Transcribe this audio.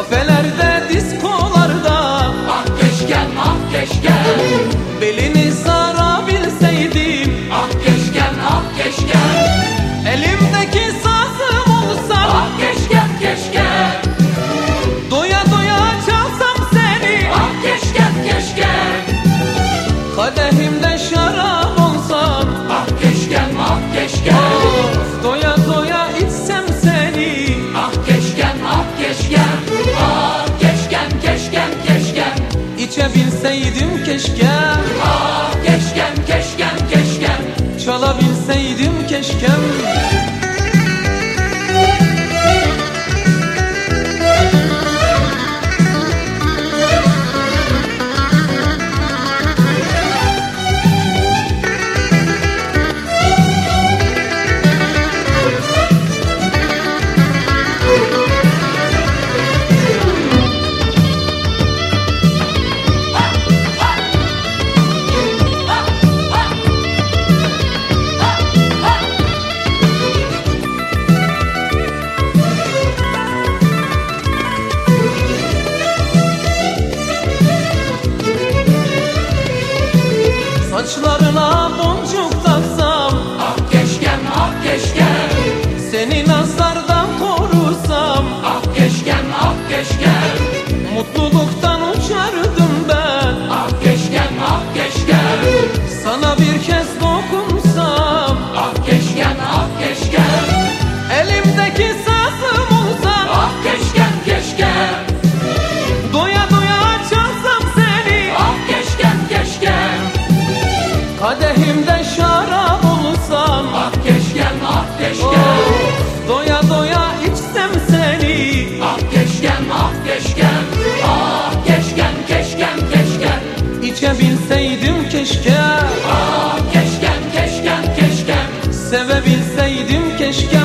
kafelerde, diskolarda. Ah keşken, ah keşken, Belini sarabilseydim. ah keşken, ah keşken, Elimdeki sazım olsan. ah keşken, keşken, Doya doya çalsam seni. ah keşken, keşken, Kadehimde şarap olsam. ah keşken, ah keşken, Of, doya doya içsem seni. ah keşken, ah keşken, ah keşken, keşken, keşken, İçebilseydim keşke. ah keşken, keşken, keşken. Çalabilseydim keşkem. Saçlarına boncuk taksam. Ah keşken, ah keşken, Seni nazardan korusam. ah keşken, ah keşken, Mutluluktan uçardım ben. ah keşken, ah keşken, Sana bir kez dokunsam. ah keşken, ah keşken, Elimdeki sazım olsan. ah keşken, keşken, Doya doya çalsam seni. ah keşken, keşken, Kadehimde şarap olsam. ah keşken, ah keşken, Of, doya doya içsem seni. ah keşken, ah keşken, ah keşken, keşken, keşken, İçebilseydim keşke. ah keşken, keşken, keşken. Sevebilseydim keşke.